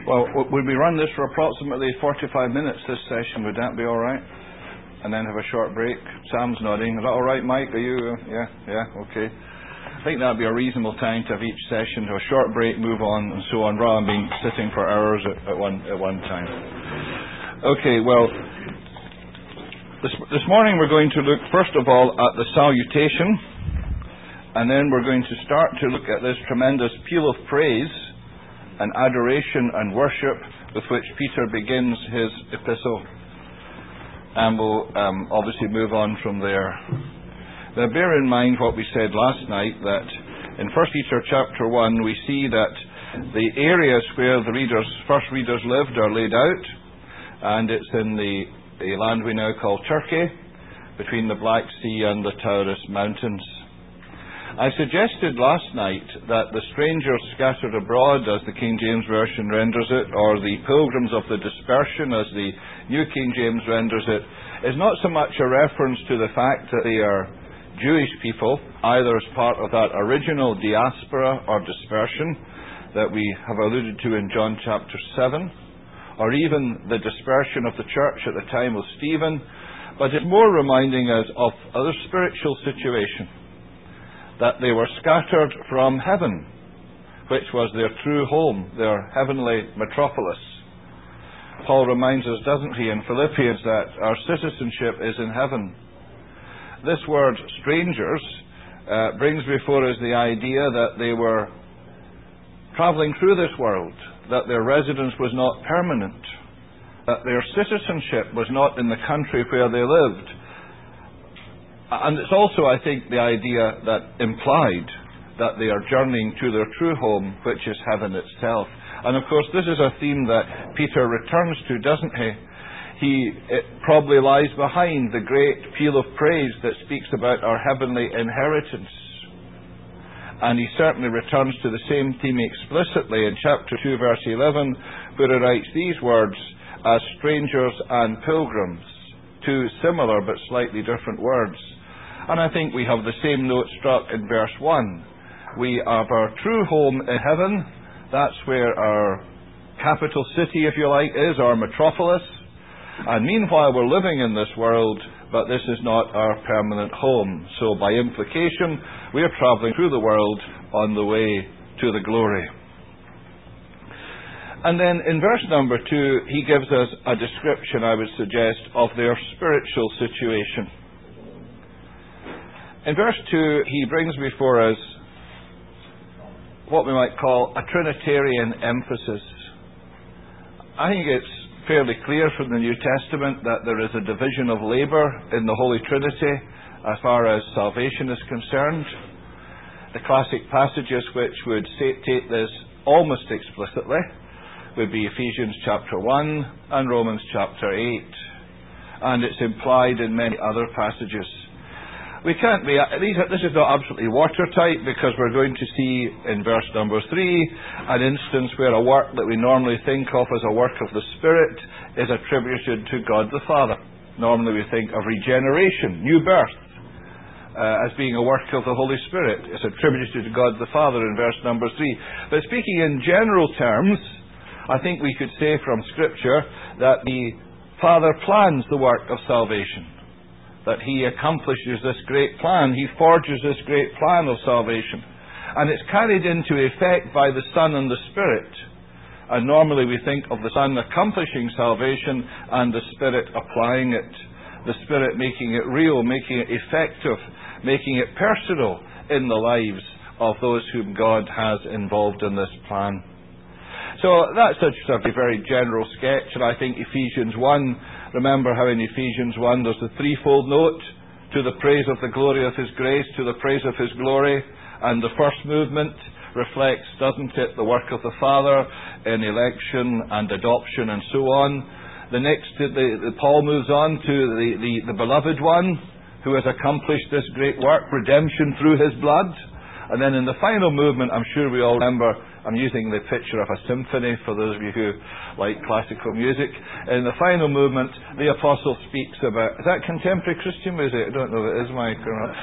Well, would we run this for approximately 45 minutes, this session? Would that be all right? And then have a short break? Sam's nodding. Is that all right, Mike? Are you? Yeah, okay. I think that would be a reasonable time to have each session, have a short break, move on, and so on, rather than being sitting for hours at one time. Okay, well, this morning we're going to look, first of all, at the salutation, and then we're going to start to look at this tremendous peal of praise and adoration and worship with which Peter begins his epistle. And we'll obviously move on from there. Now bear in mind what we said last night, that in 1 Peter chapter 1 we see that the areas where the first readers lived are laid out, and it's in the land we now call Turkey, between the Black Sea and the Taurus Mountains. I suggested last night that the strangers scattered abroad, as the King James Version renders it, or the pilgrims of the dispersion, as the New King James renders it, is not so much a reference to the fact that they are Jewish people, either as part of that original diaspora or dispersion that we have alluded to in John chapter 7, or even the dispersion of the church at the time of Stephen, but it's more reminding us of other spiritual situation, that they were scattered from heaven, which was their true home, their heavenly metropolis. Paul reminds us, doesn't he, in Philippians, that our citizenship is in heaven. This word, strangers, brings before us the idea that they were travelling through this world, that their residence was not permanent, that their citizenship was not in the country where they lived. And it's also, I think, the idea that implied that they are journeying to their true home, which is heaven itself. And of course, this is a theme that Peter returns to, doesn't he? It probably lies behind the great peal of praise that speaks about our heavenly inheritance. And he certainly returns to the same theme explicitly in chapter 2, verse 11, where he writes these words, as strangers and pilgrims, two similar but slightly different words. And I think we have the same note struck in verse 1. We have our true home in heaven. That's where our capital city, if you like, is, our metropolis. And meanwhile, we're living in this world, but this is not our permanent home. So by implication, we are travelling through the world on the way to the glory. And then in verse number 2, he gives us a description, I would suggest, of their spiritual situation. In verse 2, he brings before us what we might call a Trinitarian emphasis. I think it's fairly clear from the New Testament that there is a division of labour in the Holy Trinity as far as salvation is concerned. The classic passages which would state this almost explicitly would be Ephesians chapter 1 and Romans chapter 8. And it's implied in many other passages. We can't be, this is not absolutely watertight, because we're going to see in verse number 3 an instance where a work that we normally think of as a work of the Spirit is attributed to God the Father. Normally we think of regeneration, new birth, as being a work of the Holy Spirit. It's attributed to God the Father in verse number 3. But speaking in general terms, I think we could say from Scripture that the Father plans the work of salvation, that he accomplishes this great plan, he forges this great plan of salvation. And it's carried into effect by the Son and the Spirit. And normally we think of the Son accomplishing salvation and the Spirit applying it. The Spirit making it real, making it effective, making it personal in the lives of those whom God has involved in this plan. So that's just a very general sketch, and I think Ephesians 1, remember how in Ephesians 1 there's the threefold note, to the praise of the glory of his grace, to the praise of his glory, and the first movement reflects, doesn't it, the work of the Father in election and adoption and so on. The next, Paul moves on to the beloved one, who has accomplished this great work, redemption through his blood. And then in the final movement, I'm sure we all remember, I'm using the picture of a symphony for those of you who like classical music. In the final movement, the apostle speaks about, is that contemporary Christian music? I don't know if it is, Mike, or not.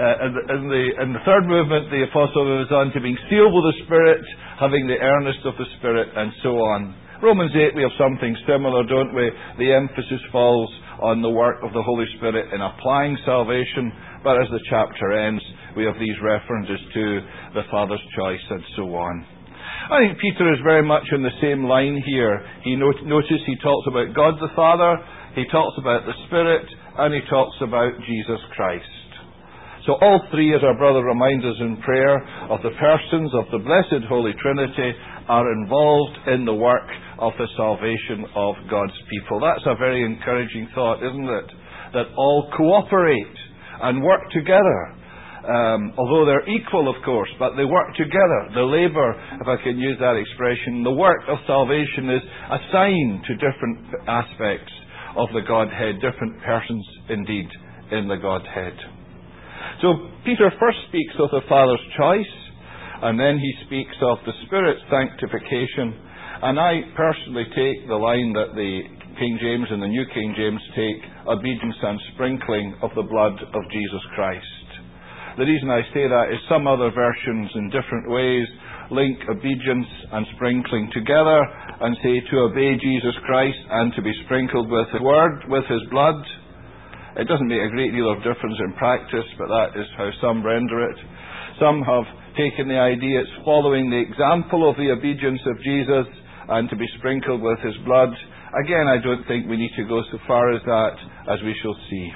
In the third movement, the apostle moves on to being sealed with the Spirit, having the earnest of the Spirit, and so on. Romans 8, we have something similar, don't we? The emphasis falls on the work of the Holy Spirit in applying salvation, but as the chapter ends, we have these references to the Father's choice and so on. I think Peter is very much in the same line here. Notice he talks about God the Father, he talks about the Spirit, and he talks about Jesus Christ. So all three, as our brother reminds us in prayer, of the persons of the blessed Holy Trinity are involved in the work of the salvation of God's people. That's a very encouraging thought, isn't it? That all cooperate and work together. Although they're equal, of course, but they work together. The labour, if I can use that expression, the work of salvation is assigned to different aspects of the Godhead, different persons indeed in the Godhead. So Peter first speaks of the Father's choice, and then he speaks of the Spirit's sanctification. And I personally take the line that the King James and the New King James take, obedience and sprinkling of the blood of Jesus Christ. The reason I say that is some other versions in different ways link obedience and sprinkling together and say to obey Jesus Christ and to be sprinkled with His Word, with His blood. It doesn't make a great deal of difference in practice, but that is how some render it. Some have taken the idea it's following the example of the obedience of Jesus and to be sprinkled with His blood. Again, I don't think we need to go so far as that, as we shall see.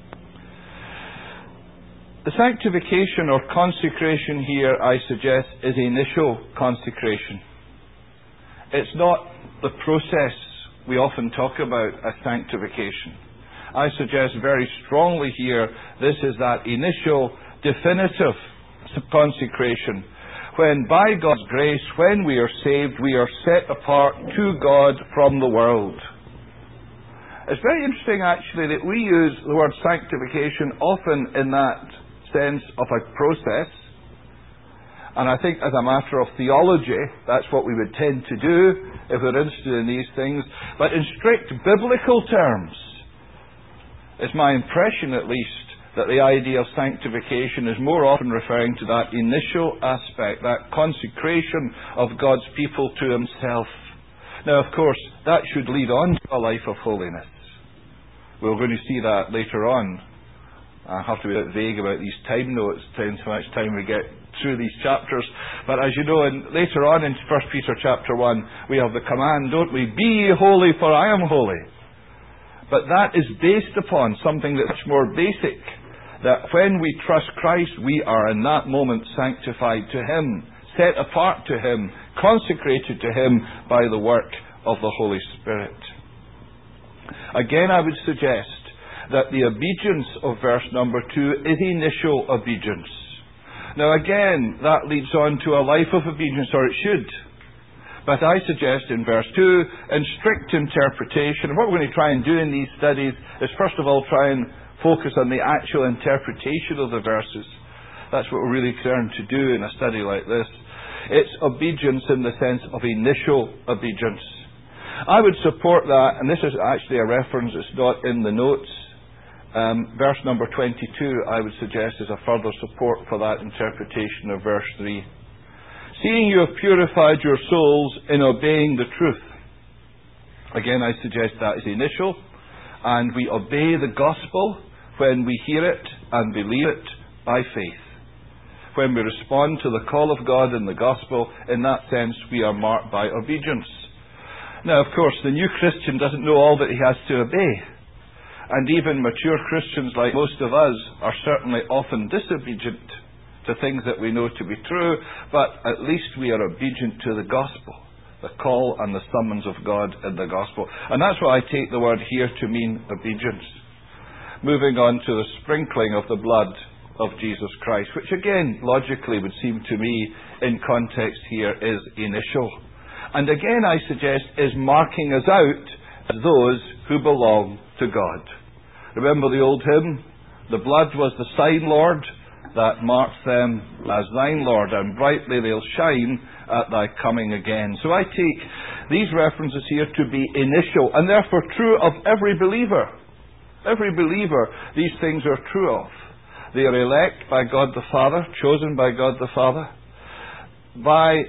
The sanctification or consecration here, I suggest, is initial consecration. It's not the process we often talk about as sanctification. I suggest very strongly here, this is that initial, definitive consecration. When by God's grace, when we are saved, we are set apart to God from the world. It's very interesting, actually, that we use the word sanctification often in that sense of a process. And I think as a matter of theology, that's what we would tend to do if we're interested in these things. But in strict biblical terms, it's my impression, at least, that the idea of sanctification is more often referring to that initial aspect, that consecration of God's people to Himself. Now, of course, that should lead on to a life of holiness. We're going to see that later on. I have to be a bit vague about these time notes, depends how much time we get through these chapters. But as you know, later on in 1 Peter chapter 1, we have the command, don't we? Be ye holy, for I am holy. But that is based upon something that's much more basic. That when we trust Christ, we are in that moment sanctified to Him, set apart to Him, consecrated to Him by the work of the Holy Spirit. Again, I would suggest that the obedience of verse number 2 is initial obedience. Now again, that leads on to a life of obedience, or it should. But I suggest in verse 2, in strict interpretation, and what we're going to try and do in these studies is first of all try and focus on the actual interpretation of the verses. That's what we're really concerned to do in a study like this. It's obedience in the sense of initial obedience. I would support that, and this is actually a reference, it's not in the notes. Verse number 22, I would suggest, is a further support for that interpretation of verse 3. Seeing you have purified your souls in obeying the truth. Again, I suggest that is initial, and we obey the gospel when we hear it and believe it by faith. When we respond to the call of God in the gospel, in that sense, we are marked by obedience. Now, of course, the new Christian doesn't know all that he has to obey. And even mature Christians, like most of us, are certainly often disobedient to things that we know to be true, but at least we are obedient to the gospel, the call and the summons of God in the gospel. And that's why I take the word here to mean obedience. Moving on to the sprinkling of the blood of Jesus Christ, which again, logically would seem to me, in context here, is initial. And again, I suggest, is marking us out as those who belong to God. Remember the old hymn? The blood was the sign, Lord, that marks them as thine, Lord, and brightly they'll shine at thy coming again. So I take these references here to be initial, and therefore true of every believer. Every believer, these things are true of. They are elect by God the Father, chosen by God the Father. By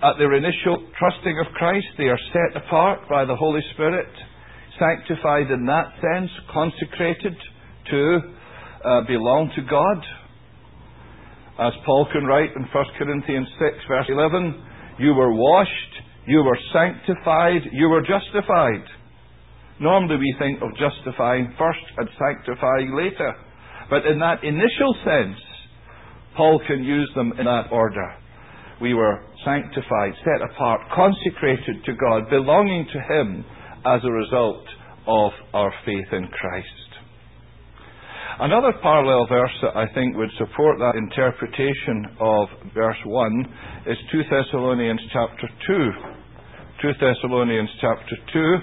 at their initial trusting of Christ, they are set apart by the Holy Spirit, sanctified in that sense, consecrated to belong to God. As Paul can write in 1 Corinthians 6, verse 11, you were washed, you were sanctified, you were justified. Normally we think of justifying first and sanctifying later. But in that initial sense, Paul can use them in that order. We were sanctified, set apart, consecrated to God, belonging to Him as a result of our faith in Christ. Another parallel verse that I think would support that interpretation of verse 1 is 2 Thessalonians chapter 2. 2 Thessalonians chapter 2,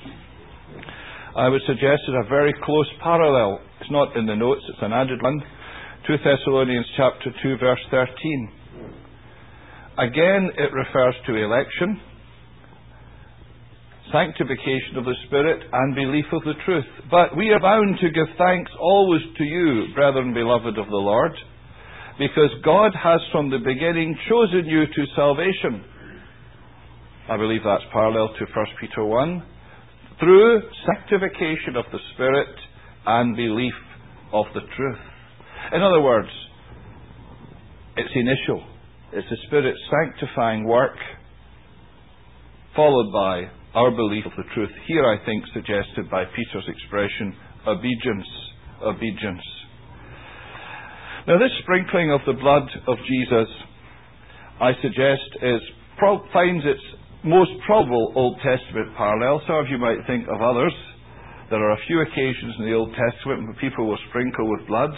I would suggest, is a very close parallel. It's not in the notes, it's an added one. 2 Thessalonians chapter 2, verse 13. Again, it refers to election, sanctification of the Spirit, and belief of the truth. But we are bound to give thanks always to you, brethren beloved of the Lord, because God has from the beginning chosen you to salvation. I believe that's parallel to 1 Peter 1. Through sanctification of the Spirit and belief of the truth. In other words, it's initial. It's the Spirit's sanctifying work, followed by our belief of the truth. Here, I think, suggested by Peter's expression, obedience. Obedience. Now, this sprinkling of the blood of Jesus, I suggest, finds its most probable Old Testament parallel. Some of you might think of others. There are a few occasions in the Old Testament when people will sprinkle with blood.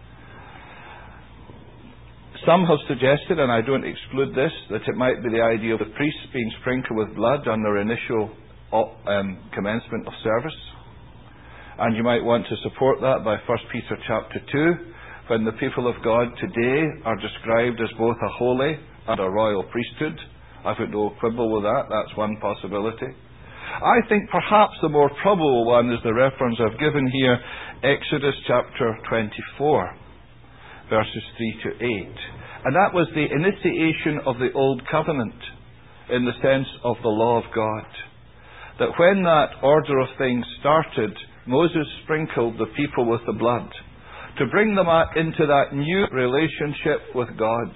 Some have suggested, and I don't exclude this, that it might be the idea of the priests being sprinkled with blood on their initial commencement of service. And you might want to support that by 1 Peter chapter 2, when the people of God today are described as both a holy and a royal priesthood. I've got no quibble with that. That's one possibility. I think perhaps the more probable one is the reference I've given here, Exodus chapter 24. Verses 3 to 8. And that was the initiation of the Old Covenant in the sense of the law of God. That when that order of things started, Moses sprinkled the people with the blood to bring them into that new relationship with God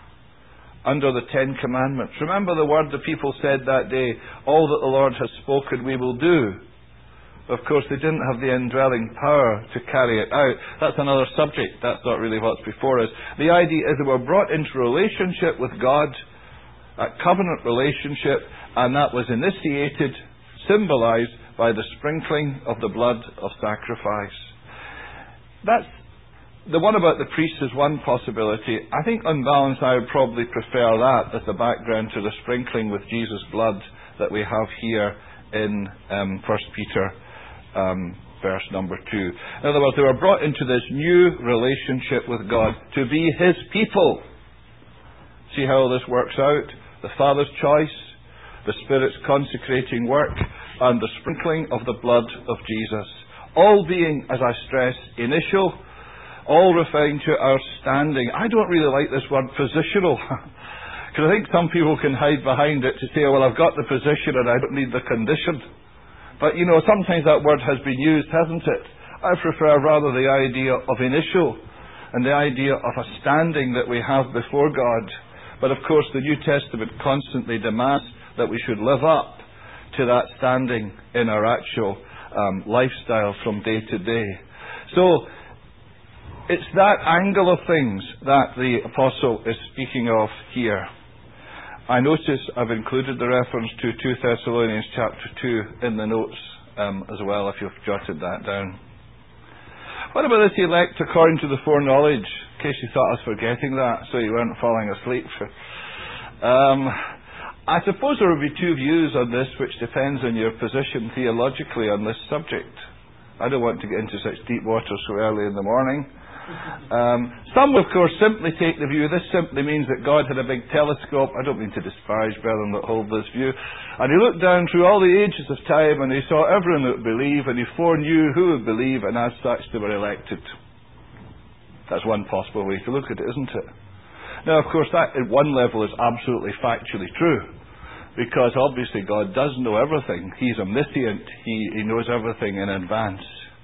under the Ten Commandments. Remember the word the people said that day, all that the Lord has spoken we will do. Of course, they didn't have the indwelling power to carry it out. That's another subject. That's not really what's before us. The idea is they were brought into relationship with God, a covenant relationship, and that was initiated, symbolized by the sprinkling of the blood of sacrifice. That's the one about the priests is one possibility. I think on balance I would probably prefer that as the background to the sprinkling with Jesus' blood that we have here in 1 Peter verse number 2. In other words, they were brought into this new relationship with God to be His people. See how this works out? The Father's choice, the Spirit's consecrating work, and the sprinkling of the blood of Jesus. All being, as I stress, initial, all referring to our standing. I don't really like this word positional, because I think some people can hide behind it to say, well, I've got the position and I don't need the condition. But, sometimes that word has been used, hasn't it? I prefer rather the idea of initial and the idea of a standing that we have before God. But, of course, the New Testament constantly demands that we should live up to that standing in our actual lifestyle from day to day. So, it's that angle of things that the Apostle is speaking of here. I notice I've included the reference to 2 Thessalonians chapter 2 in the notes as well, if you've jotted that down. What about this elect according to the foreknowledge? In case you thought I was forgetting that, so you weren't falling asleep. I suppose there would be two views on this, which depends on your position theologically on this subject. I don't want to get into such deep water so early in the morning. Some, of course, simply take the view, this simply means that God had a big telescope. I don't mean to disparage brethren that hold this view. And He looked down through all the ages of time and He saw everyone that would believe, and He foreknew who would believe, and as such they were elected. That's one possible way to look at it, isn't it? Now, of course, that at one level is absolutely factually true, because obviously God does know everything. He's omniscient. He knows everything in advance.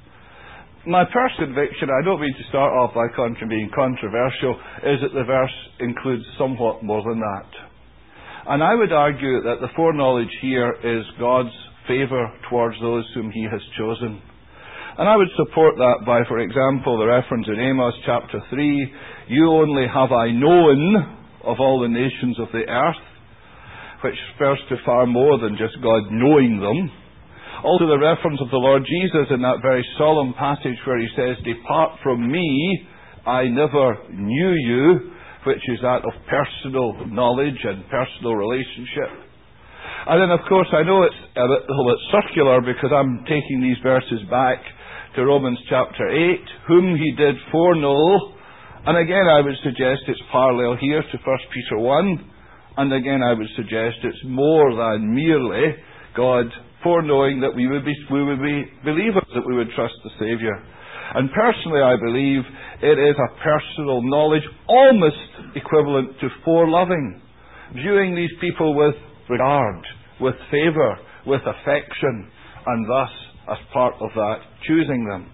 My first conviction, I don't mean to start off by being controversial, is that the verse includes somewhat more than that. And I would argue that the foreknowledge here is God's favour towards those whom He has chosen. And I would support that by, for example, the reference in Amos chapter 3, "You only have I known of all the nations of the earth," which refers to far more than just God knowing them. Also the reference of the Lord Jesus in that very solemn passage where He says, "Depart from me, I never knew you," which is that of personal knowledge and personal relationship. And then, of course, I know it's a little bit circular because I'm taking these verses back to Romans chapter 8, "Whom He did foreknow." And again, I would suggest it's parallel here to 1 Peter 1. And again, I would suggest it's more than merely God foreknowing that we would be believers, that we would trust the Saviour. And personally, I believe it is a personal knowledge almost equivalent to foreloving, viewing these people with regard, with favour, with affection, and thus, as part of that, choosing them.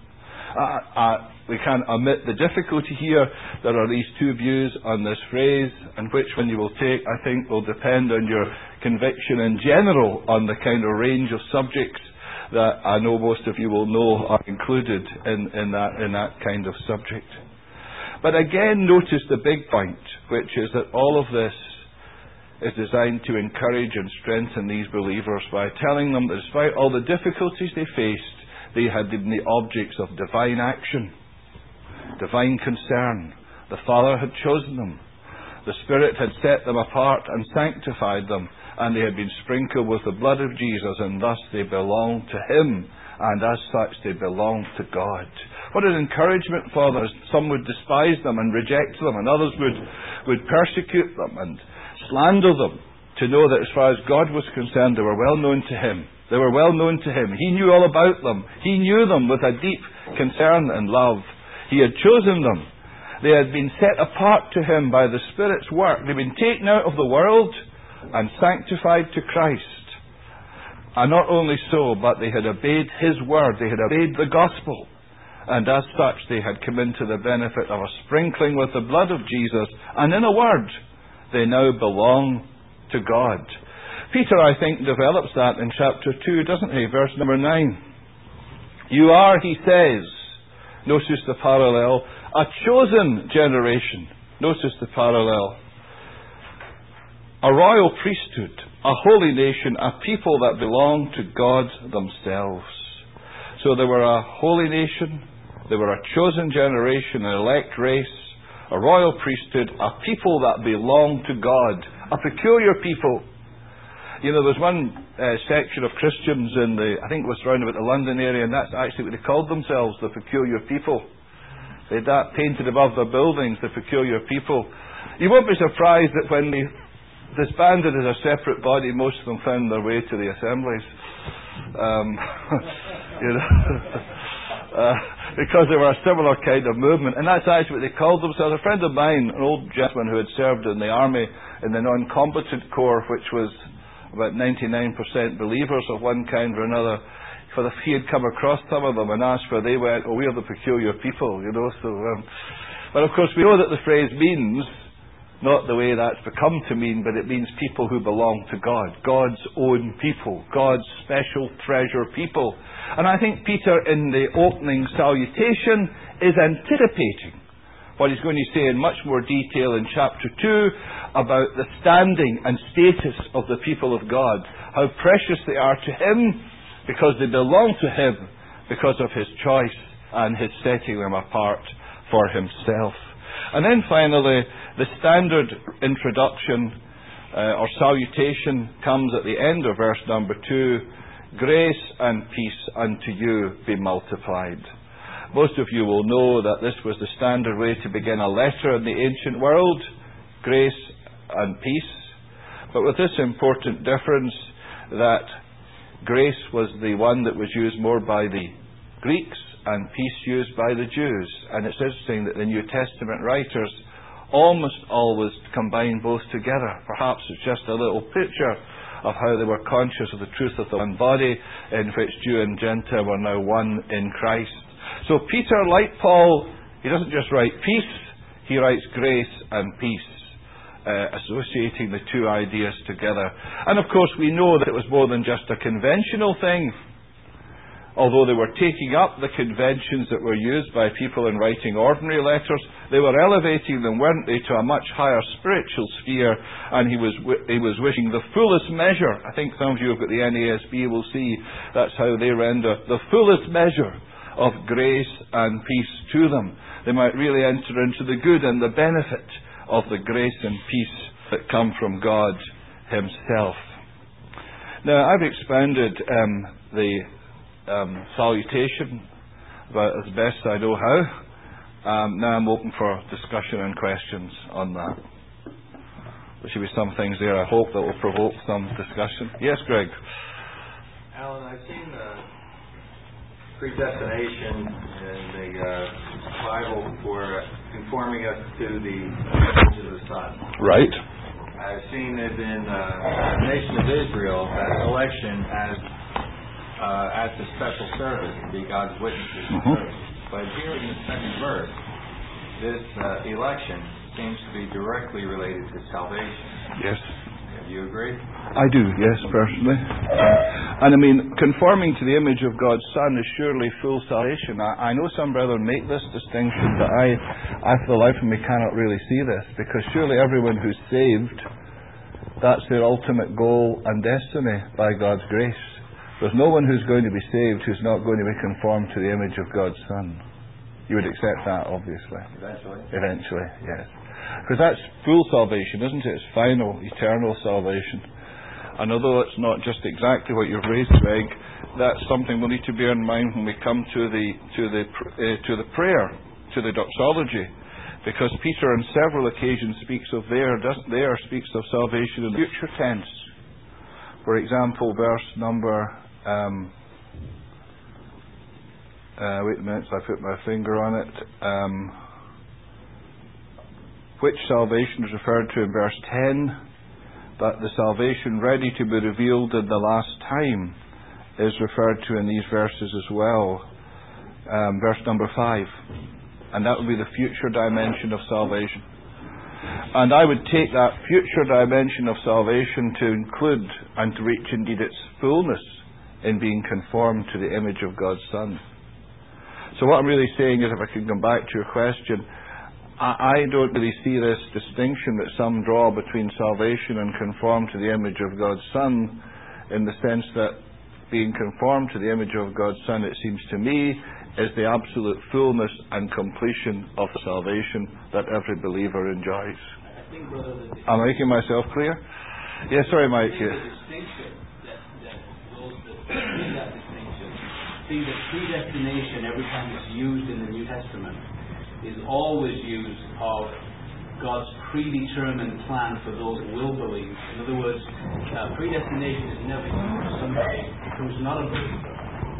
We can't omit the difficulty here. There are these two views on this phrase, and which one you will take, I think, will depend on your conviction in general on the kind of range of subjects that I know most of you will know are included in that kind of subject. But again, notice the big point, which is that all of this is designed to encourage and strengthen these believers by telling them that despite all the difficulties they faced, they had been the objects of divine action, divine concern. The Father had chosen them. The Spirit had set them apart and sanctified them, and they had been sprinkled with the blood of Jesus, and thus they belonged to Him, and as such they belonged to God. What an encouragement for them. Some would despise them and reject them, and others would persecute them and slander them, to know that as far as God was concerned, they were well known to Him. They were well known to Him. He knew all about them. He knew them with a deep concern and love. He had chosen them. They had been set apart to Him by the Spirit's work. They'd been taken out of the world and sanctified to Christ. And not only so, but they had obeyed His word. They had obeyed the gospel. And as such, they had come into the benefit of a sprinkling with the blood of Jesus. And in a word, they now belong to God. Peter, I think, develops that in chapter 2, doesn't he? Verse number 9. "You are," he says, notice the parallel, "a chosen generation." Notice the parallel. "A royal priesthood, a holy nation, a people that belong to God themselves." So they were a holy nation, they were a chosen generation, an elect race, a royal priesthood, a people that belong to God, a peculiar people. You know, there's one section of Christians in I think it was round about the London area, and that's actually what they called themselves, the peculiar people. They had that painted above their buildings, the peculiar people. You won't be surprised that when they disbanded as a separate body, most of them found their way to the assemblies. You know, because they were a similar kind of movement, and that's actually what they called themselves. A friend of mine, an old gentleman who had served in the army in the non-combatant corps, which was about 99% believers of one kind or another, he had come across some of them and asked where they went. "Oh, we are the peculiar people," you know. So, but of course we know that the phrase means not the way that's become to mean, but it means people who belong to God, God's own people, God's special treasure people. And I think Peter, in the opening salutation, is anticipating what he's going to say in much more detail in chapter 2 about the standing and status of the people of God, how precious they are to Him because they belong to Him because of His choice and His setting them apart for Himself. And then finally, the standard introduction or salutation comes at the end of verse number 2, "Grace and peace unto you be multiplied." Most of you will know that this was the standard way to begin a letter in the ancient world, grace and peace, but with this important difference that grace was the one that was used more by the Greeks and peace used by the Jews. And it's interesting that the New Testament writers almost always combine both together. Perhaps it's just a little picture of how they were conscious of the truth of the one body in which Jew and Gentile were now one in Christ. So Peter, like Paul, he doesn't just write peace, he writes grace and peace, associating the two ideas together. And of course we know that it was more than just a conventional thing. Although they were taking up the conventions that were used by people in writing ordinary letters, they were elevating them, weren't they, to a much higher spiritual sphere, and he was wishing the fullest measure. I think some of you have got the NASB will see that's how they render the fullest measure of grace and peace to them. They might really enter into the good and the benefit of the grace and peace that come from God himself. Now, I've expounded the salutation about as best I know how. Now I'm open for discussion and questions on that. There should be some things there I hope that will provoke some discussion. Yes, Greg? Alan, I've seen predestination in the Bible for conforming us to the image of the Son. Right. I've seen it in the nation of Israel, that election as the special service, to be God's witnesses. But here in the second verse, this election seems to be directly related to salvation. Yes. Do you agree? I do, yes, personally. And I mean, conforming to the image of God's Son is surely full salvation. I know some brethren make this distinction, but I for the life of me cannot really see this, because surely everyone who's saved, that's their ultimate goal and destiny by God's grace. There's no one who's going to be saved who's not going to be conformed to the image of God's Son. You would accept that, obviously. Eventually, yes. Because that's full salvation, isn't it? It's final, eternal salvation. And although it's not just exactly what you've raised, Greg, that's something we need to bear in mind when we come to the prayer, to the doxology. Because Peter on several occasions speaks of speaks of salvation in the future tense. For example, verse number wait a minute, so I put my finger on it. Which salvation is referred to in verse 10, but the salvation ready to be revealed in the last time is referred to in these verses as well. Verse number 5. And that would be the future dimension of salvation. And I would take that future dimension of salvation to include and to reach indeed its fullness in being conformed to the image of God's Son. So what I'm really saying is, if I can come back to your question, I don't really see this distinction that some draw between salvation and conform to the image of God's Son, in the sense that being conformed to the image of God's Son, it seems to me, is the absolute fullness and completion of salvation that every believer enjoys. I think, brother, am I making myself clear? Yes, sorry, Mike. The distinction that goes between that distinction. See, the predestination, every time it's used in the New Testament, is always used of God's predetermined plan for those who will believe. In other words, predestination is never used for somebody who's not a believer.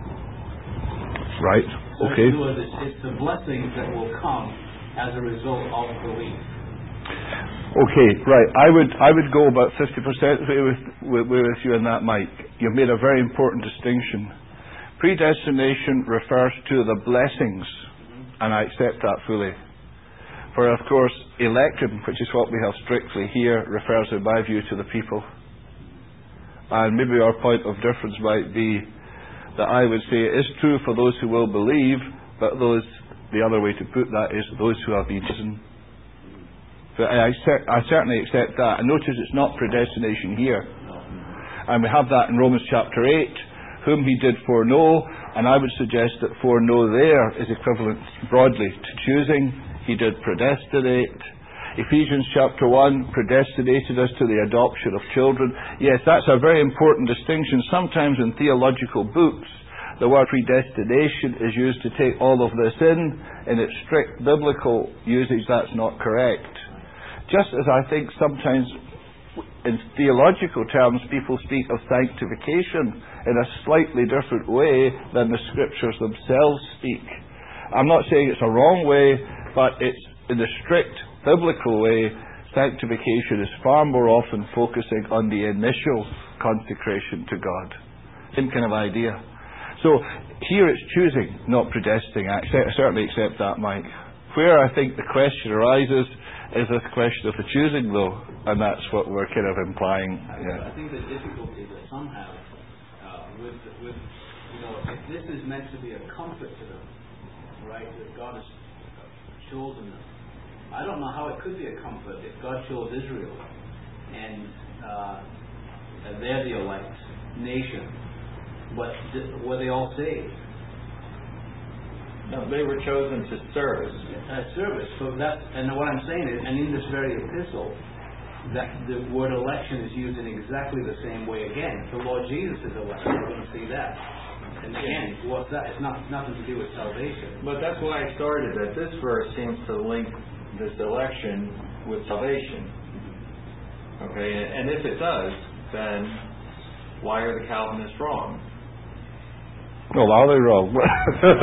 Right. So Okay. in other words, it's the blessings that will come as a result of belief. Okay, right. I would go about 50% with you on that, Mike. You've made a very important distinction. Predestination refers to the blessings, and I accept that fully. For, of course, election, which is what we have strictly here, refers, in my view, to the people. And maybe our point of difference might be that I would say it is true for those who will believe, but the other way to put that is those who have been chosen. So I certainly accept that. And notice it's not predestination here. And we have that in Romans chapter 8, whom he did foreknow, and I would suggest that foreknow there is equivalent broadly to choosing. He did predestinate. Ephesians chapter 1 predestinated us to the adoption of children. Yes, that's a very important distinction. Sometimes in theological books, the word predestination is used to take all of this in. In its strict biblical usage, that's not correct. Just as I think sometimes in theological terms people speak of sanctification in a slightly different way than the Scriptures themselves speak. I'm not saying it's a wrong way, but it's in the strict biblical way, sanctification is far more often focusing on the initial consecration to God. Same kind of idea. So here it's choosing, not predestining. I certainly accept that, Mike. Where I think the question arises is this question of the choosing, though, and that's what we're kind of implying. Yeah. I think the difficulty that some have with if this is meant to be a comfort to them, right, that God has chosen them. I don't know how it could be a comfort if God chose Israel and they're the elect nation, but were they all saved? No, they were chosen to service. Service. So that, and what I'm saying is, and in this very epistle, that the word election is used in exactly the same way again. The Lord Jesus is elected. We're going to see that. And again, what's that? It's nothing to do with salvation. But that's why I started that this verse seems to link this election with salvation. Okay, and if it does, then why are the Calvinists wrong? Well, are they wrong? I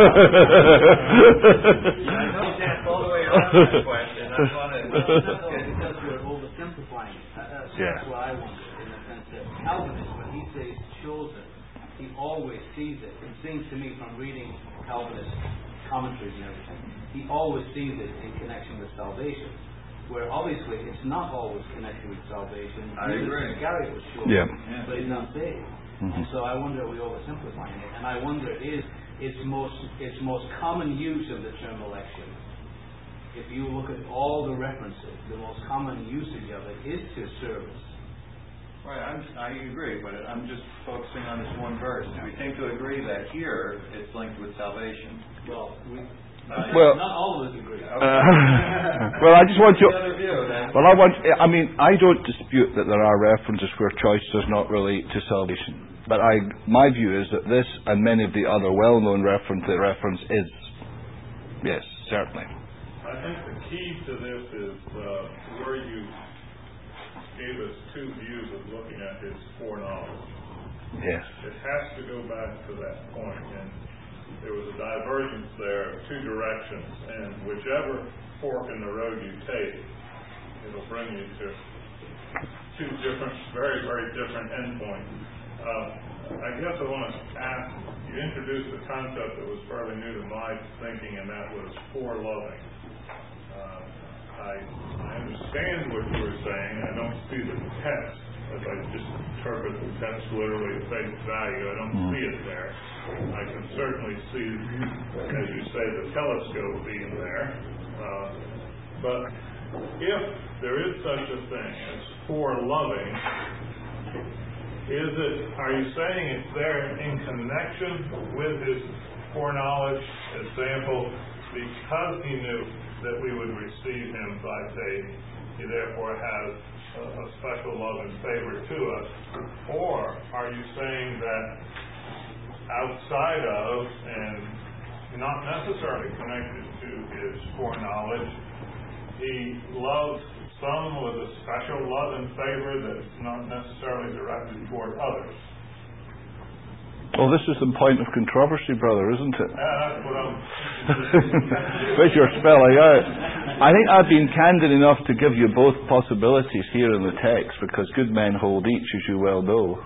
know that's all the way around that question. I wanted because we're oversimplifying it. That's what I wonder, in the sense that Calvinist, when he says chosen, he always sees it. It seems to me from reading Calvinist commentaries and everything, he always sees it in connection with salvation. Where obviously it's not always connected with salvation. I agree. Gary was chosen, Yeah. but he's not saved. And so I wonder, are we oversimplifying it? And I wonder, is its most common use of the term election, if you look at all the references, the most common usage of it is to service. Right, I agree, but I'm just focusing on this one verse. We seem to agree that here it's linked with salvation. Well, not all of us agree. Well, I just want you. I don't dispute that there are references where choice does not relate to salvation. But my view is that this and many of the other well-known reference is. Yes, certainly. I think the key to this is where you gave us two views of looking at his foreknowledge. Yes. It has to go back to that point, and there was a divergence there of two directions, and whichever fork in the road you take, it'll bring you to two different, very, very different endpoints. I guess I want to ask, you introduced a concept that was fairly new to my thinking, and that was foreloving. I understand what you were saying. I don't see the text, as I just interpret the text literally at face value. I don't see it there. I can certainly see, as you say, the telescope being there. But if there is such a thing as foreloving, are you saying it's there in connection with his foreknowledge? Example, because he knew that we would receive him by faith, he therefore has a special love and favor to us? Or are you saying that outside of and not necessarily connected to his foreknowledge, he loves some with a special love and favor that's not necessarily directed toward others? Well, this is the point of controversy, brother, isn't it? That's what I'm... Which you're spelling out. I think I've been candid enough to give you both possibilities here in the text, because good men hold each, as you well know.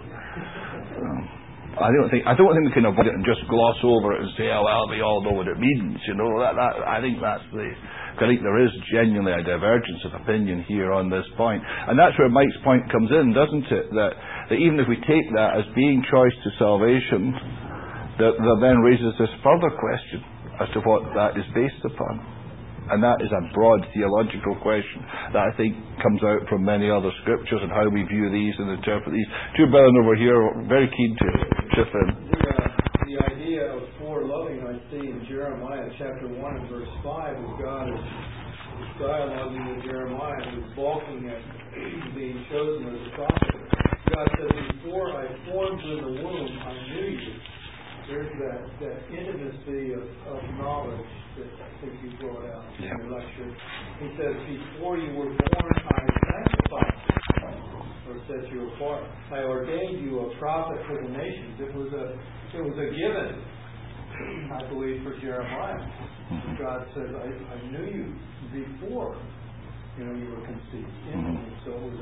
I don't think we can avoid it and just gloss over it and say, oh, well, we all know what it means. I think there is genuinely a divergence of opinion here on this point. And that's where Mike's point comes in, doesn't it? That even if we take that as being choice to salvation, that then raises this further question as to what that is based upon. And that is a broad theological question that I think comes out from many other scriptures and how we view these and interpret these. Two brethren over here are very keen to chip in. The idea of foreloving I see in Jeremiah chapter 1 and verse 5, as God is dialoguing with Jeremiah, who's balking at being chosen as a prophet. God says, before I formed you in the womb, I knew you. There's that intimacy of knowledge that I think you brought out in your lecture. He says, before you were born, I sanctified you, or set you apart. I ordained you a prophet for the nations. It was a given, I believe, for Jeremiah. God says, I knew you before you were conceived in me. So it was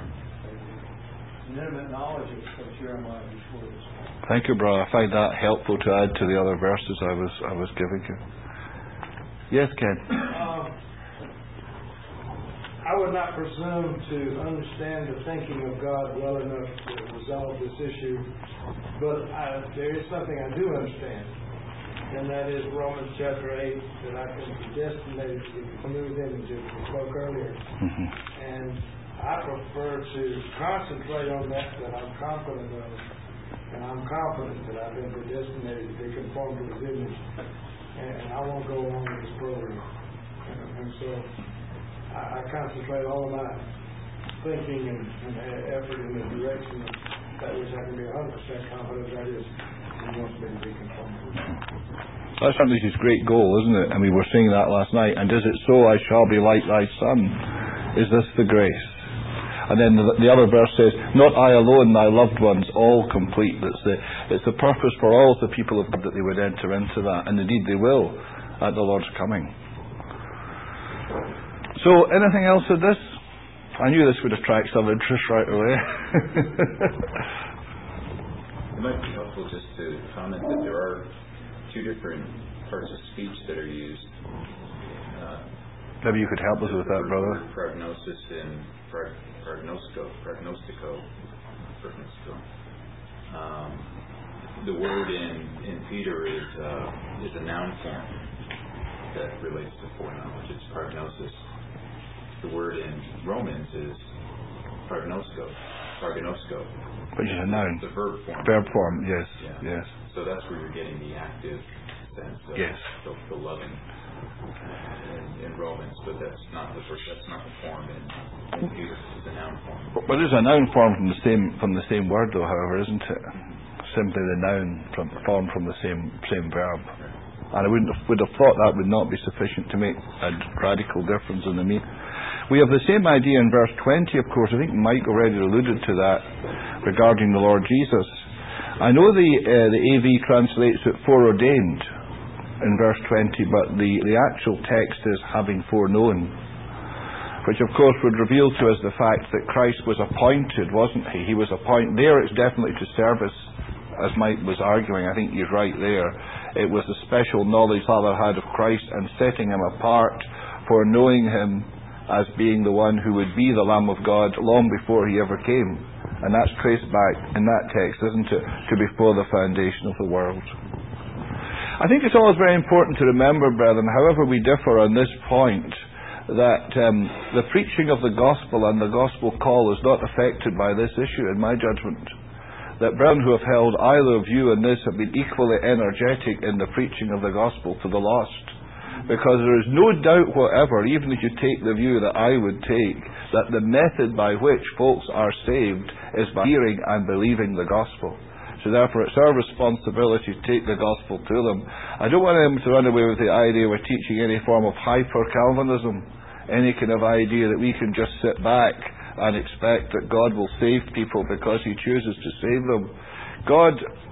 an intimate knowledge of Jeremiah before this point. Thank you, brother. I find that helpful to add to the other verses I was giving you. Yes, Ken. I would not presume to understand the thinking of God well enough to resolve this issue, but there is something I do understand, and that is Romans chapter 8, that I can be predestinated to the smooth image as we spoke earlier. And I prefer to concentrate on that I'm confident of, and I'm confident that I've been predestinated to be conformed to His image, and I won't go along with this program. And so I concentrate all of my thinking and effort in the direction of that which I can be 100% confident that is He wants me to be conformed to. That's certainly His great goal, isn't it? And we were saying that last night. And is it so, I shall be like Thy Son? Is this the grace? And then the other verse says, not I alone, Thy loved ones, all complete. It's the purpose for all the people of God that they would enter into that. And indeed they will at the Lord's coming. So, anything else with this? I knew this would attract some interest right away. It might be helpful just to comment that there are two different parts of speech that are used. Maybe you could help us with that, brother. Prognosis and prognostico. The word in Peter is a noun form that relates to foreknowledge. It's prognosis. The word in Romans is prognosco, which is a noun. The verb form. Verb form, yes. Yeah. Yes. So that's where you're getting the active sense of the loving in Romans, but that's not the form in Peter. It's a noun form. But there's a noun form from the same word, though. However, isn't it? Simply the noun formed from the same verb. And I would have thought that would not be sufficient to make a radical difference in the meaning. We have the same idea in verse 20, of course. I think Mike already alluded to that regarding the Lord Jesus. I know the AV translates it foreordained in verse 20, but the actual text is having foreknown, which of course would reveal to us the fact that Christ was appointed, wasn't He? He was appointed. There it's definitely to service, as Mike was arguing. I think he's right there. It was the special knowledge Father had of Christ and setting Him apart for knowing Him as being the one who would be the Lamb of God long before He ever came. And that's traced back in that text, isn't it, to before the foundation of the world. I think it's always very important to remember, brethren, however we differ on this point, that the preaching of the gospel and the gospel call is not affected by this issue, in my judgment. That brethren who have held either view in this have been equally energetic in the preaching of the gospel to the lost. Because there is no doubt whatever, even if you take the view that I would take, that the method by which folks are saved is by hearing and believing the gospel. So therefore it's our responsibility to take the gospel to them. I don't want them to run away with the idea we're teaching any form of hyper-Calvinism, any kind of idea that we can just sit back and expect that God will save people because He chooses to save them. God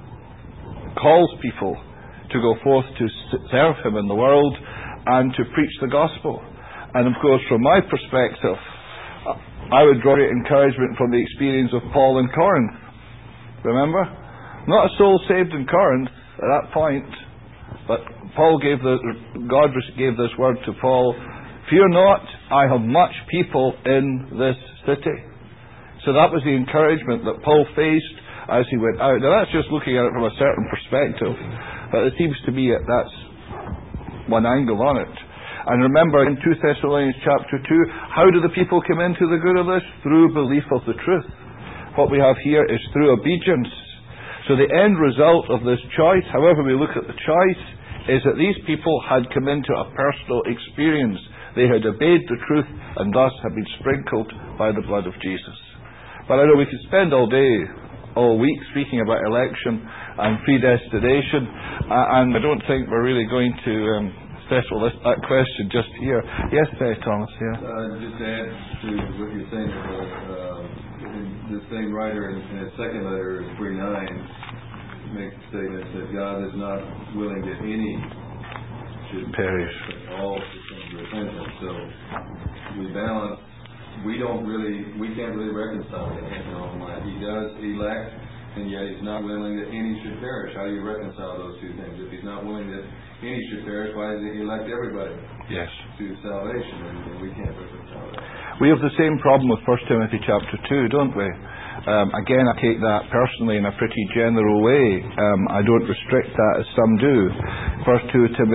calls people to go forth to serve Him in the world and to preach the gospel. And of course, from my perspective, I would draw encouragement from the experience of Paul in Corinth. Remember? Not a soul saved in Corinth at that point, but God gave this word to Paul: fear not, I have much people in this city. So that was the encouragement that Paul faced as he went out. Now that's just looking at it from a certain perspective, but it seems to me that that's one angle on it. And remember in 2 Thessalonians chapter 2, how do the people come into the good of this? Through belief of the truth. What we have here is through obedience. So the end result of this choice, however we look at the choice, is that these people had come into a personal experience. They had obeyed the truth and thus have been sprinkled by the blood of Jesus. But I know we could spend all day, all week speaking about election and predestination, and I don't think we're really going to settle that question just here. Yes, Thomas, yeah. Just to add to what you're saying about the same writer in his second letter, 3:9, makes the statement that God is not willing that any should perish. All should come to repentance. So we balance. We can't really reconcile that. He does elect, and yet He's not willing that any should perish. How do you reconcile those two things? If He's not willing that any should perish, why does He elect everybody? Yes. To salvation, and we can't reconcile that. We have the same problem with 1 Timothy chapter 2, don't we? Again, I take that personally in a pretty general way. I don't restrict that as some do. 1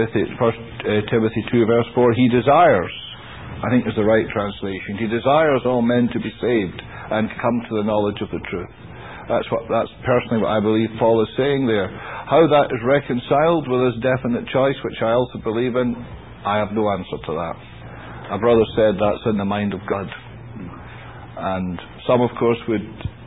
Timothy 2 verse 4, He desires, I think is the right translation, He desires all men to be saved and come to the knowledge of the truth. That's personally what I believe Paul is saying there. How that is reconciled with this definite choice, which I also believe in, I have no answer to that. A brother said that's in the mind of God. And some, of course, would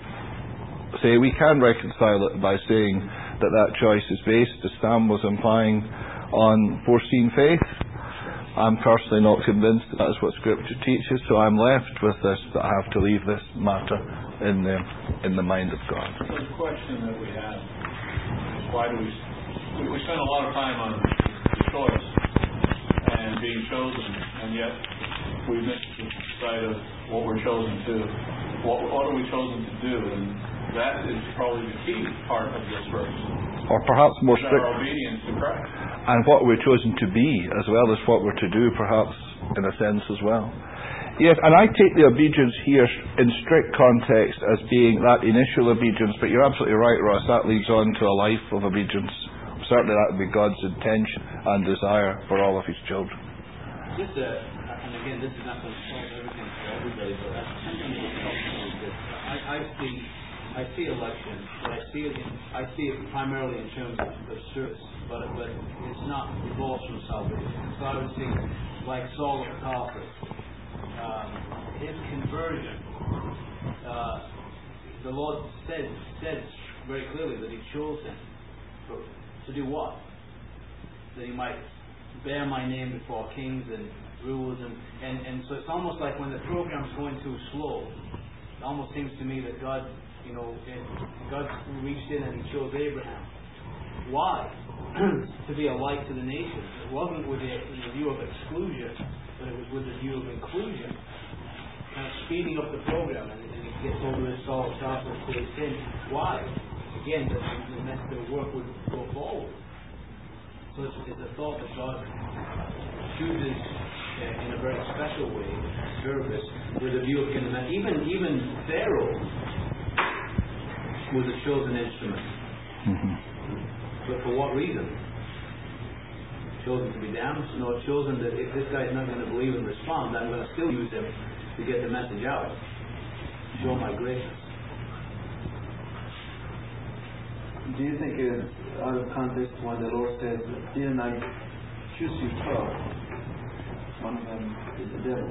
say we can reconcile it by saying that choice is based, as Sam was implying, on foreseen faith. I'm personally not convinced that is what Scripture teaches, so I'm left with this, that I have to leave this matter in the mind of God. So the question that we have is why do we spend a lot of time on choice and being chosen, and yet we miss sight of what we're chosen to. What are we chosen to do? And that is probably the key part of this verse. Or perhaps more strict. Our obedience to Christ. And what we're chosen to be, as well as what we're to do, perhaps, in a sense as well. Yes, and I take the obedience here in strict context as being that initial obedience, but you're absolutely right, Ross, that leads on to a life of obedience. Certainly that would be God's intention and desire for all of His children. And again, this is not going to solve everything for everybody, but something that helps me is this. I see election, but I see it primarily in terms of service, but it's not divorced from salvation. So I would say, like Saul of Tarsus, his conversion, the Lord said very clearly that He chose him to do what? That he might bear my name before kings and rulers, and so it's almost like when the program's going too slow, it almost seems to me that God reached in and He chose Abraham. Why? To be a light to the nations. It wasn't with the view of exclusion, but it was with the view of inclusion. Kind of speeding up the program, and He gets over His Saul of Tarsus to his sin. Why? Again, that the work would go forward. So it's a thought that God chooses in a very special way service with a view of giving that. Even Pharaoh was a chosen instrument. Mm-hmm. But for what reason? Chosen to be damned? No, chosen that if this guy's not going to believe and respond, I'm going to still use him to get the message out. Show my greatness. Do you think it is out of context when the Lord says, "Didn't I choose you 12? One of them is the devil."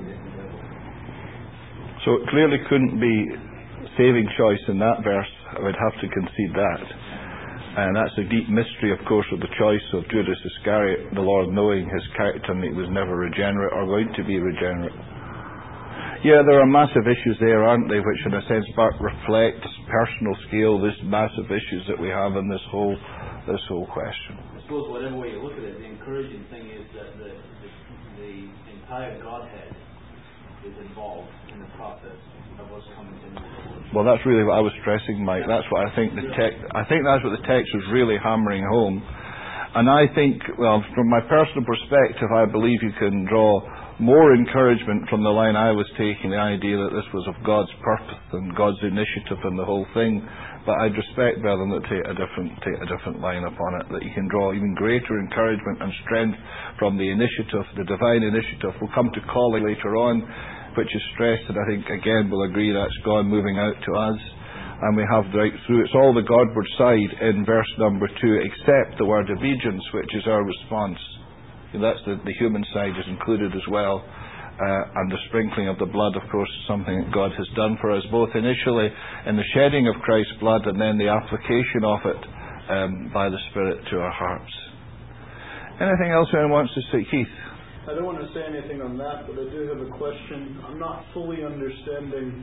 So it clearly couldn't be saving choice in that verse. I would have to concede that. And that's a deep mystery, of course, of the choice of Judas Iscariot, the Lord knowing his character and that he was never regenerate or going to be regenerate. Yeah, there are massive issues there, aren't they, which in a sense reflect personal scale, these massive issues that we have in this whole question. I suppose whatever way you look at it, the encouraging thing is that the entire Godhead is involved in the process of us coming to know the Lord. Well, that's really what I was stressing, Mike. That's what I think I think that's what the text was really hammering home. And I think, well, from my personal perspective, I believe you can draw more encouragement from the line I was taking, the idea that this was of God's purpose and God's initiative in the whole thing. But I'd respect rather than take a different line upon it, that you can draw even greater encouragement and strength from the initiative, the divine initiative. We'll come to calling later on, which is stressed, and I think again we'll agree that's God moving out to us. And we have right through, it's all the Godward side in verse number 2, except the word obedience, which is our response. That's the human side is included as well. And the sprinkling of the blood, of course, is something that God has done for us, both initially in the shedding of Christ's blood and then the application of it by the Spirit to our hearts. Anything else anyone wants to say? Keith? I don't want to say anything on that, but I do have a question. I'm not fully understanding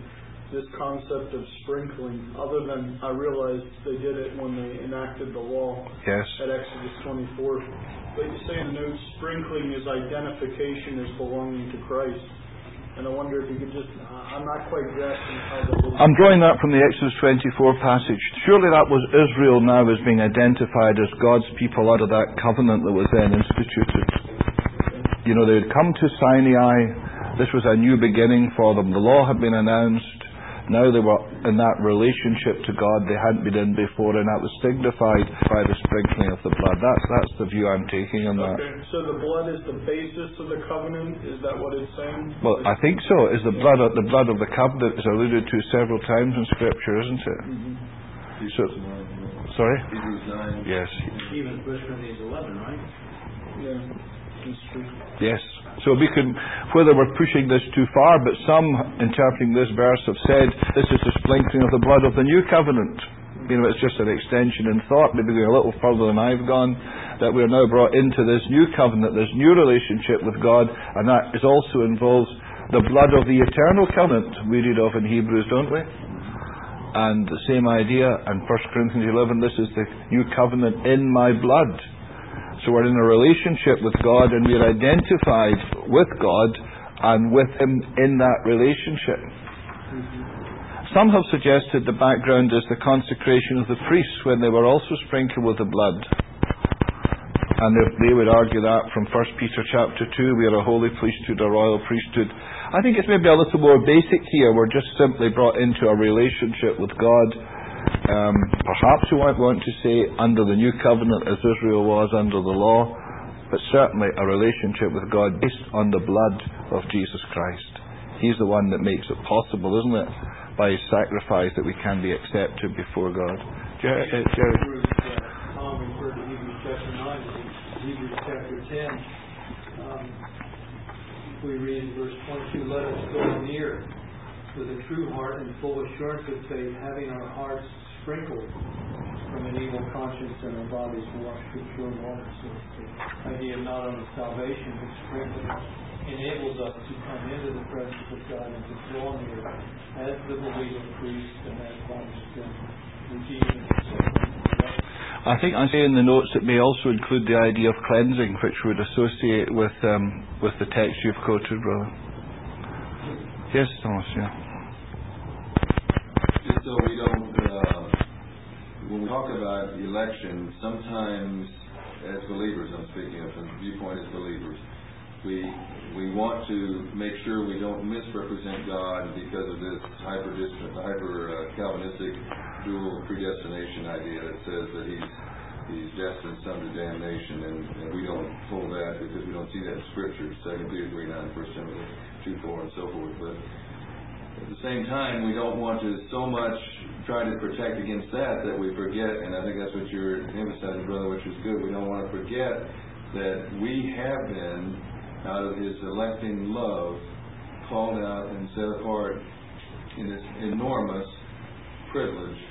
this concept of sprinkling, other than I realized they did it when they enacted the law Yes. at Exodus 24. But you say in the notes, sprinkling is identification as belonging to Christ. And I wonder if you could just, I'm not quite grasping how that is. I'm drawing that from the Exodus 24 passage. Surely that was Israel now as being identified as God's people out of that covenant that was then instituted. You know, they had come to Sinai. This was a new beginning for them. The law had been announced. Now they were in that relationship to God they hadn't been in before, and that was signified by the sprinkling of the blood. That's the view I'm taking on that. Okay, so the blood is the basis of the covenant? Is that what it's saying? Well, I think so. Is the blood of the covenant is alluded to several times in Scripture, isn't it? Mm-hmm. So, sorry? Hebrews 9. Yes. Even 1 Corinthians 11, right? Yeah, that's true. Yes. So we could, whether we're pushing this too far, but some interpreting this verse have said this is the sprinkling of the blood of the new covenant. You know, it's just an extension in thought, maybe going a little further than I've gone, that we are now brought into this new covenant, this new relationship with God, and that is also involves the blood of the eternal covenant we read of in Hebrews, don't we? And the same idea in 1 Corinthians 11, this is the new covenant in my blood. So we're in a relationship with God, and we're identified with God and with Him in that relationship. Some have suggested the background is the consecration of the priests when they were also sprinkled with the blood. And they would argue that from 1 Peter chapter 2, we are a holy priesthood, a royal priesthood. I think it's maybe a little more basic here. We're just simply brought into a relationship with God. Perhaps we might want to say under the new covenant as Israel was under the law, but certainly a relationship with God based on the blood of Jesus Christ. He's the one that makes it possible, isn't it? By His sacrifice that we can be accepted before God. Jerry? Tom referred to Hebrews chapter 9, Hebrews chapter 10. We read in verse 22, let us draw near with a true heart and full assurance of faith, having our hearts sprinkled from an evil conscience and our bodies washed with pure water. So the idea of not only salvation, but sprinkling enables us to come into the presence of God and to draw near as the believing priest and as bodies to redeem and I think I say in the notes it may also include the idea of cleansing, which would associate with the text you've quoted, brother. Yes, Thomas, yeah. Just so we don't, when we talk about election, sometimes as believers, I'm speaking from the viewpoint as believers, we want to make sure we don't misrepresent God because of this hyper Calvinistic dual predestination idea that says that He's destined some to damnation, and we don't hold that because we don't see that in Scripture, 2 Peter 3:9, 1 Timothy 2:4, and so forth. But at the same time, we don't want to so much try to protect against that we forget, and I think that's what you're emphasizing, brother, which is good. We don't want to forget that we have been, out of His electing love, called out and set apart in this enormous privilege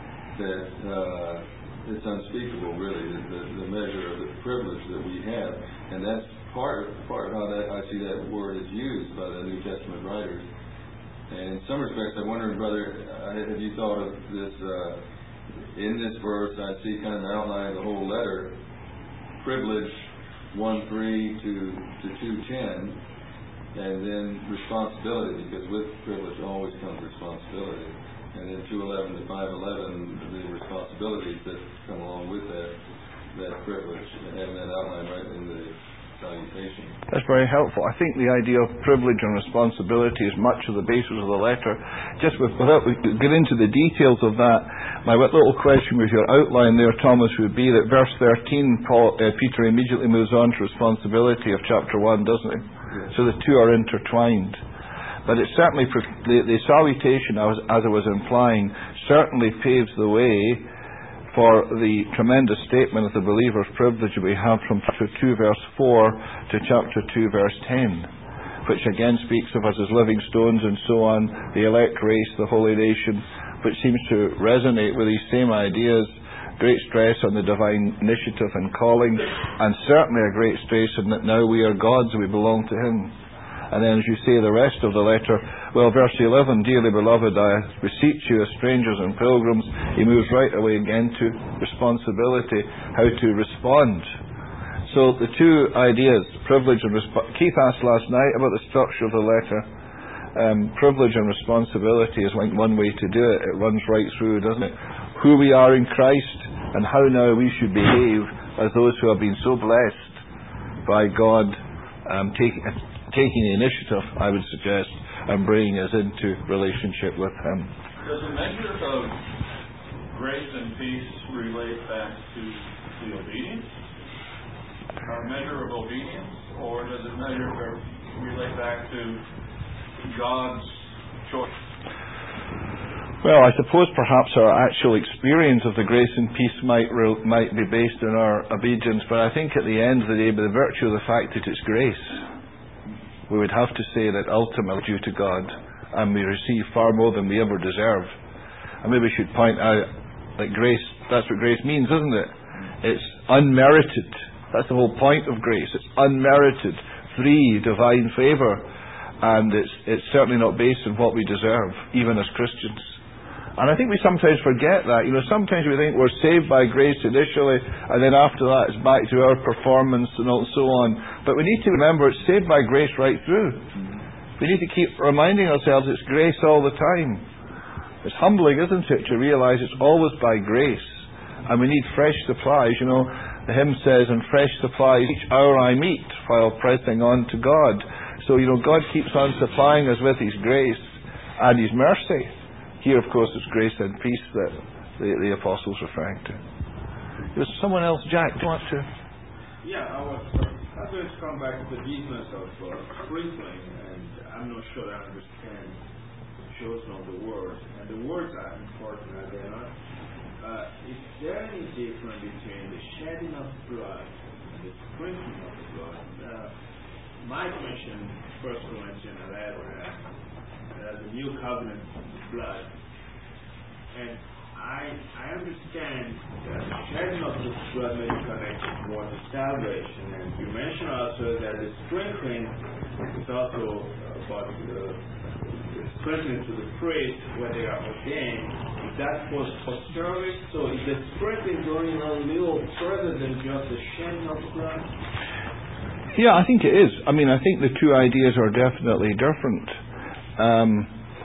that it's unspeakable, really, the measure of the privilege that we have. And that's part of how I see that word is used by the New Testament writers. And in some respects, I wonder, brother, have you thought of this, in this verse, I see kind of an outline of the whole letter, privilege 1:3 to 2:10, and then responsibility, because with privilege always comes responsibility. And then 2:11 to 5:11, the responsibilities that come along with that privilege, and having that outline right in the salutation. That's very helpful. I think the idea of privilege and responsibility is much of the basis of the letter. Just without we get into the details of that, my little question with your outline there, Thomas, would be that verse 13, Peter immediately moves on to responsibility of chapter 1, doesn't he? Yes. So the two are intertwined. But it certainly, the salutation, as I was implying, certainly paves the way for the tremendous statement of the believer's privilege we have from chapter 2 verse 4 to chapter 2 verse 10, which again speaks of us as living stones and so on, the elect race, the holy nation, which seems to resonate with these same ideas. Great stress on the divine initiative and calling, and certainly a great stress in that now we are God's, we belong to Him. And then, as you say, the rest of the letter, well, verse 11, dearly beloved, I beseech you as strangers and pilgrims. He moves right away again to responsibility, how to respond. So the two ideas, privilege and Keith asked last night about the structure of the letter. Privilege and responsibility is like one way to do it. It runs right through, doesn't it? Who we are in Christ and how now we should behave as those who have been so blessed by God taking the initiative, I would suggest, and bringing us into relationship with Him. Does a measure of grace and peace relate back to the obedience? Our measure of obedience? Or does it relate back to God's choice? Well, I suppose perhaps our actual experience of the grace and peace might be based on our obedience, but I think at the end of the day, by the virtue of the fact that it's grace, we would have to say that ultimately due to God, and we receive far more than we ever deserve. And maybe we should point out that grace, that's what grace means, isn't it? It's unmerited. That's the whole point of grace. It's unmerited, free, divine favour. And it's certainly not based on what we deserve, even as Christians. And I think we sometimes forget that. Sometimes we think we're saved by grace initially, and then after that it's back to our performance and so on. But we need to remember it's saved by grace right through. We need to keep reminding ourselves it's grace all the time. It's humbling, isn't it, to realise it's always by grace. And we need fresh supplies. The hymn says, and fresh supplies each hour I meet while pressing on to God. So, God keeps on supplying us with His grace and His mercy. Here, of course, it's grace and peace that the Apostle's referring to. There's someone else, Jack, do you want to? Yeah, I was going to come back to the business of sprinkling, and I'm not sure I understand the chosen of the words. And the words are important, are they not? Is there any difference between the shedding of blood and the sprinkling of the blood? Mike mentioned 1 Corinthians 11, the new covenant blood. And I understand that the shedding of the blood may be connected more to salvation. And you mentioned also that the sprinkling is also about the sprinkling to the priest where they are ordained. Is that for service? So is the sprinkling going a little further than just the shedding of the blood? Yeah, I think it is. I think the two ideas are definitely different.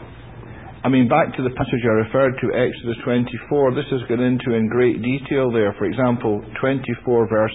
Back to the passage I referred to, Exodus 24, this is gone into in great detail there. For example, 24 verse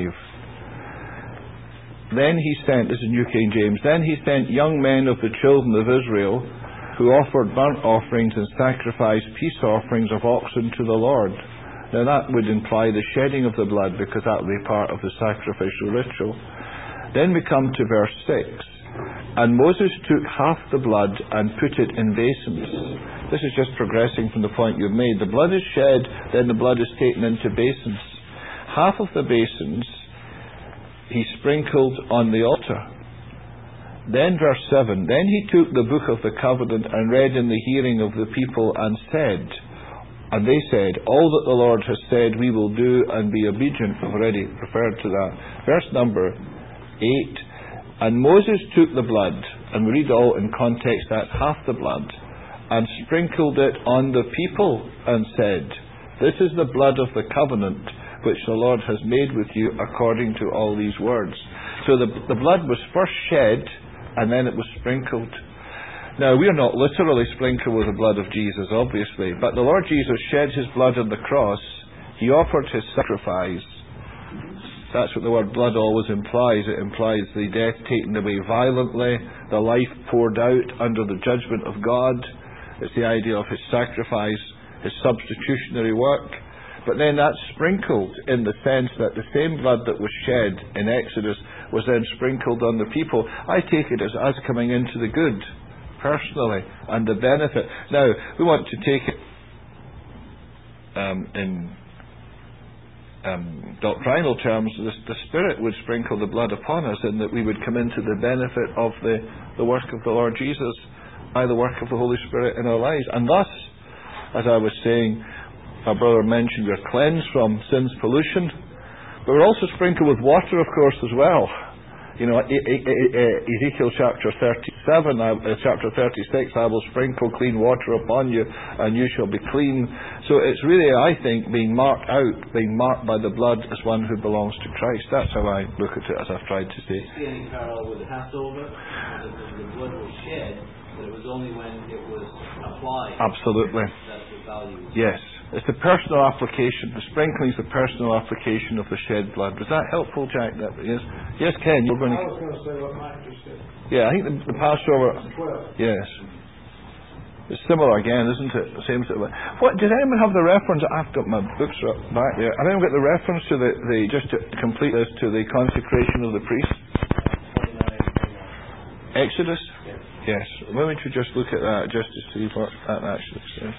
5. Then he sent, this is New King James, then he sent young men of the children of Israel who offered burnt offerings and sacrificed peace offerings of oxen to the Lord. Now that would imply the shedding of the blood, because that would be part of the sacrificial ritual. Then we come to verse 6. And Moses took half the blood and put it in basins. This is just progressing from the point you've made. The blood is shed, then the blood is taken into basins. Half of the basins he sprinkled on the altar. Then verse 7, then he took the book of the covenant and read in the hearing of the people and said, and they said, all that the Lord has said we will do and be obedient. I've already referred to that. Verse number 8, and Moses took the blood, and we read all in context that half the blood, and sprinkled it on the people and said, this is the blood of the covenant which the Lord has made with you according to all these words. So the blood was first shed, and then it was sprinkled. Now, we are not literally sprinkled with the blood of Jesus, obviously, but the Lord Jesus shed His blood on the cross. He offered His sacrifice. That's what the word blood always implies. It implies the death taken away violently, the life poured out under the judgment of God. It's the idea of His sacrifice, His substitutionary work. But then that's sprinkled in the sense that the same blood that was shed in Exodus was then sprinkled on the people. I take it as us coming into the good, personally, and the benefit. Now, we want to take it in doctrinal terms. The Spirit would sprinkle the blood upon us, and that we would come into the benefit of the work of the Lord Jesus by the work of the Holy Spirit in our lives. And thus, as I was saying, our brother mentioned, we're cleansed from sin's pollution, but we're also sprinkled with water, of course, as well. Ezekiel chapter 37, chapter 36, I will sprinkle clean water upon you, and you shall be clean. So it's really, I think, being marked by the blood as one who belongs to Christ. That's how I look at it, as I've tried to say. Do you see any parallel with the Passover? The blood was shed, but it was only when it was applied. Absolutely. That the value was. Yes. It's the personal application. The sprinkling is the personal application of the shed blood. Was that helpful, Jack? Yes, Ken, you're going to... I was going to say what Mike just said. Yeah, I think the Passover... 12. Yes. It's similar again, isn't it? The same sort of... What, did anyone have the reference? I've got my books back there. Have anyone got the reference to the just to complete this, to the consecration of the priest? Exodus? Yes. Why don't you just look at that just to see what that actually says?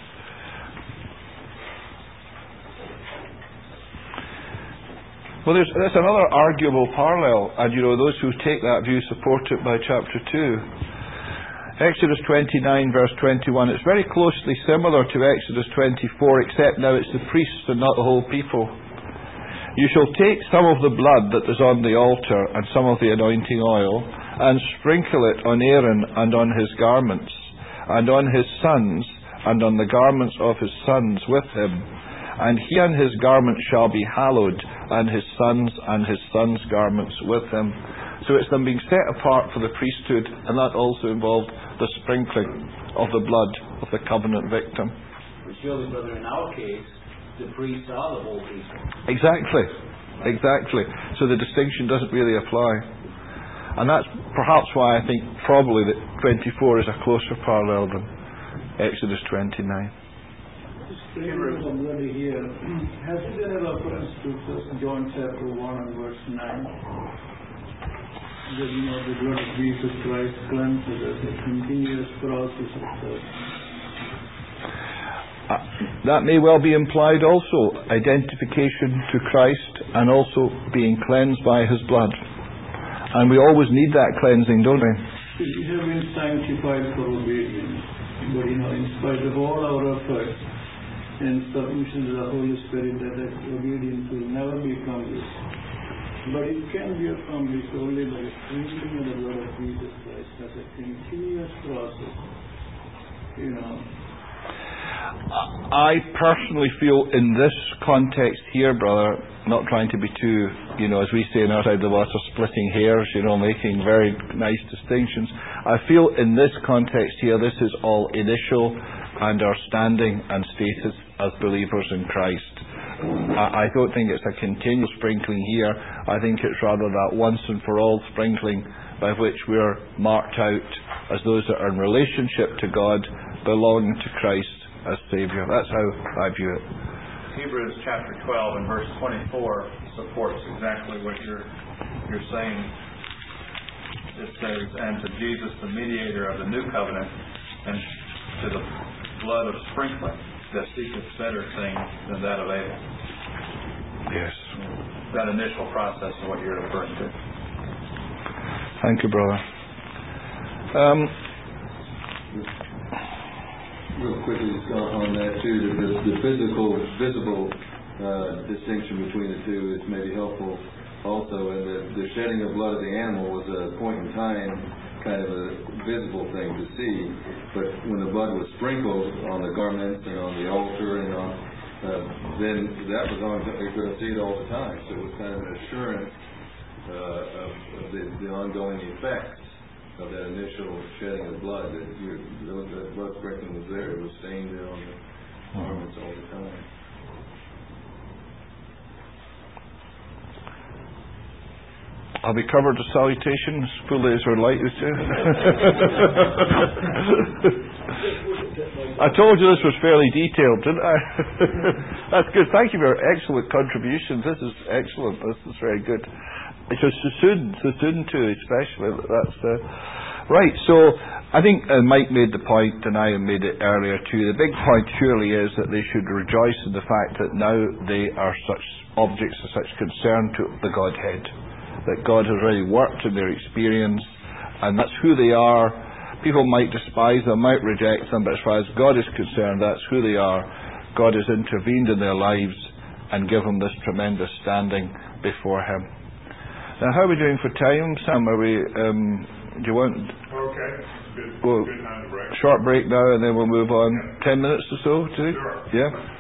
Well, that's another arguable parallel, and those who take that view support it by chapter 2. Exodus 29 verse 21, it's very closely similar to Exodus 24, except now it's the priests and not the whole people. You shall take some of the blood that is on the altar and some of the anointing oil, and sprinkle it on Aaron and on his garments, and on his sons, and on the garments of his sons with him. And he and his garment shall be hallowed, and his sons' garments with him. So it's them being set apart for the priesthood, and that also involved the sprinkling of the blood of the covenant victim. But surely, brother, in our case, the priests are the whole people. Exactly. So the distinction doesn't really apply. And that's perhaps why I think probably that 24 is a closer parallel than Exodus 29. Here. Has it been a reference to 1 John chapter 1 and verse 9? That the blood of Jesus Christ cleanses us, a continuous process of that. That may well be implied also, identification to Christ and also being cleansed by his blood. And we always need that cleansing, don't we? We have been sanctified for obedience, but in spite of all our efforts and submission to the Holy Spirit, that obedience will never be accomplished. But it can be accomplished only by sprinkling of the blood of Jesus Christ as a continuous process. I personally feel in this context here, brother, not trying to be too, as we say in our side of the water, splitting hairs, making very nice distinctions. I feel in this context here, this is all initial and our standing and status as believers in Christ. I don't think it's a continual sprinkling here. I think it's rather that once and for all sprinkling by which we're marked out as those that are in relationship to God, belonging to Christ as Saviour. That's how I view it. Hebrews chapter 12 and verse 24 supports exactly what you're saying. It says, "And to Jesus, the mediator of the new covenant, and to the blood of sprinkling, that seeketh better things than that of Abel." Yes. That initial process is what you're referring to. Thank you, brother. Real quickly, Scott, on that too, the visible distinction between the two is maybe helpful also, and the shedding of blood of the animal was a point in time kind of a visible thing to see, but when the blood was sprinkled on the garments and on the altar and on then that was on, you're going to see it all the time. So it was kind of an assurance of the ongoing effects of that initial shedding of blood. That blood sprinkling was there. It was staying there on the garments all the time. Have we covered the salutations fully as we're likely to? I told you this was fairly detailed, didn't I? That's good. Thank you for your excellent contributions. This is excellent. This is very good. It's a Sassoon too, especially. That's right. So I think Mike made the point, and I made it earlier too. The big point surely is that they should rejoice in the fact that now they are such objects of such concern to the Godhead. That God has already worked in their experience, and that's who they are. People might despise them, might reject them, but as far as God is concerned, that's who they are. God has intervened in their lives and given them this tremendous standing before Him. Now, how are we doing for time, Sam? Are we? Do you want? Okay. Good. Well, Good time to break. short break now, and then we'll move on. 10 minutes or so, too. Sure. Yeah.